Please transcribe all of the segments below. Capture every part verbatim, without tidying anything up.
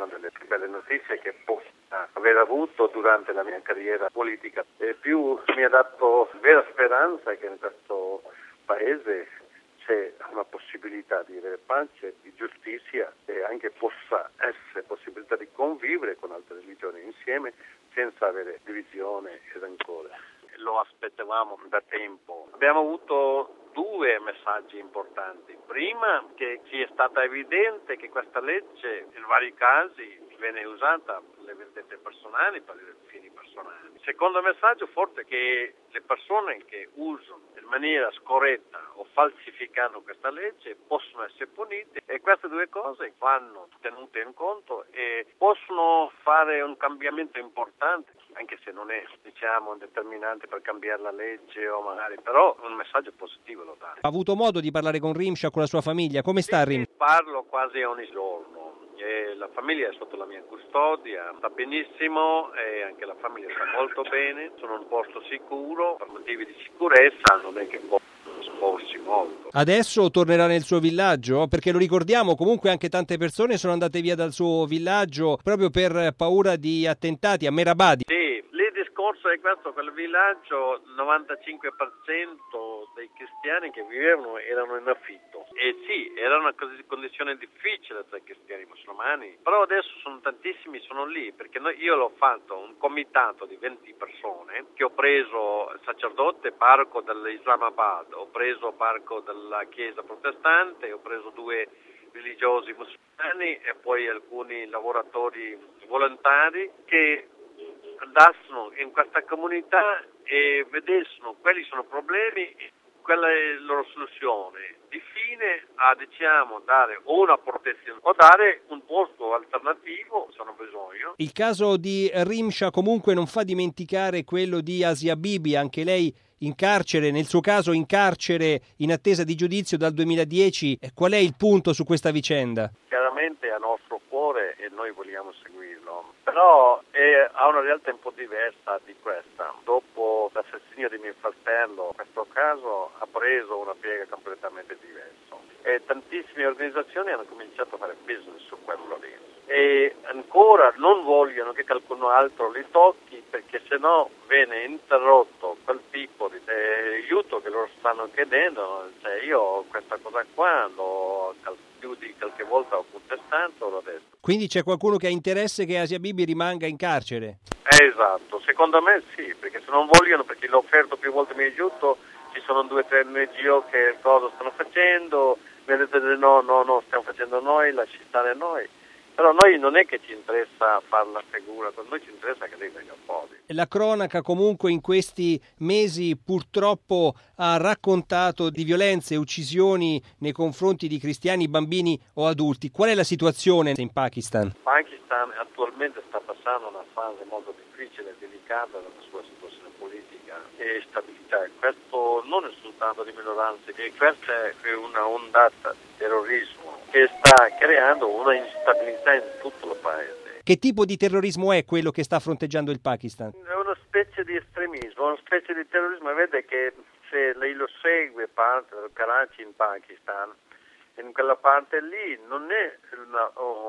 una delle più belle notizie che possa aver avuto durante la mia carriera politica. E più mi ha dato vera speranza che in questo paese c'è una possibilità di avere pace, di giustizia e anche possa essere possibilità di convivere con altre religioni insieme senza avere divisione e rancore. Lo aspettavamo da tempo. Abbiamo avuto due messaggi importanti. Prima, che ci è stata evidente che questa legge in vari casi viene usata per le vendette personali, per i fini personali. Il secondo messaggio forte è che le persone che usano in maniera scorretta o falsificano questa legge possono essere punite, e queste due cose vanno tenute in conto e possono fare un cambiamento importante, anche se non è, diciamo, determinante per cambiare la legge o magari, però un messaggio positivo lo dà. Ha avuto modo di parlare con Rimsha, con la sua famiglia? Come sta sì, Rimsha? Sì, parlo quasi ogni giorno. E la famiglia è sotto la mia custodia, sta benissimo e anche la famiglia sta molto bene, sono in un posto sicuro, per motivi di sicurezza non è che posso esporsi molto. Adesso tornerà nel suo villaggio? Perché lo ricordiamo, comunque anche tante persone sono andate via dal suo villaggio proprio per paura di attentati a Mehrabad. Sì, lì il discorso è questo: quel villaggio, il novantacinque per cento dei cristiani che vivevano erano in affitto. E sì, era una condizione difficile tra i cristiani e i musulmani, però adesso sono tantissimi, sono lì, perché noi, io l'ho fatto, un comitato di venti persone, che ho preso il sacerdote parroco dell'Islamabad, ho preso parroco della chiesa protestante, ho preso due religiosi musulmani e poi alcuni lavoratori volontari che andassero in questa comunità e vedessero quali sono i problemi, quella è la loro soluzione, di fine a, diciamo, dare o una protezione o dare un posto alternativo se hanno bisogno. Il caso di Rimsha comunque non fa dimenticare quello di Asia Bibi, anche lei in carcere, nel suo caso in carcere in attesa di giudizio dal duemiladieci. Qual è il punto su questa vicenda? Chiaramente è a nostro cuore e noi vogliamo seguirlo, però è, ha una realtà un po' diversa di questa. Dopo l'assassinio di mio fratello, questo caso ha preso una piega completamente diversa e tantissime organizzazioni hanno cominciato a fare business su quello lì e ancora non vogliono che qualcuno altro li tocchi, perché sennò viene interrotto quel tipo di aiuto che loro stanno chiedendo. Cioè, io questa cosa qua l'ho più di qualche volta ho contestato, l'ho detto. Quindi c'è qualcuno che ha interesse che Asia Bibi rimanga in carcere? Esatto, secondo me sì, perché se non vogliono, perché l'ho offerto più volte, mi aiuto, ci sono due o tre N G O che cosa stanno facendo, mi hanno detto no, no, no, stiamo facendo noi, lasci stare noi. Però noi non è che ci interessa fare la figura, a noi ci interessa che lei venga fuori. La cronaca comunque in questi mesi purtroppo ha raccontato di violenze e uccisioni nei confronti di cristiani, bambini o adulti. Qual è la situazione in Pakistan? Pakistan attualmente sta passando una fase molto difficile e delicata della sua situazione politica e stabilità. Questo non è soltanto di minoranze, che questa è una ondata di terrorismo che sta creando una instabilità in tutto il paese. Che tipo di terrorismo è quello che sta fronteggiando il Pakistan? È una specie di estremismo, una specie di terrorismo. Vede che se lei lo segue parte del Karachi in Pakistan, in quella parte lì non è una,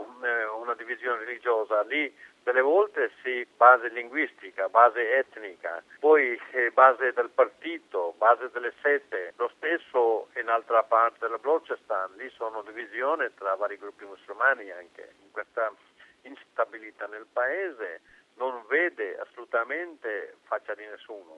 una divisione religiosa, lì delle volte si base linguistica, base etnica, poi base del partito, base delle sette. Lo stesso in altra parte della Balochistan, lì sono divisioni tra vari gruppi musulmani anche. In questa instabilità nel paese non vede assolutamente faccia di nessuno.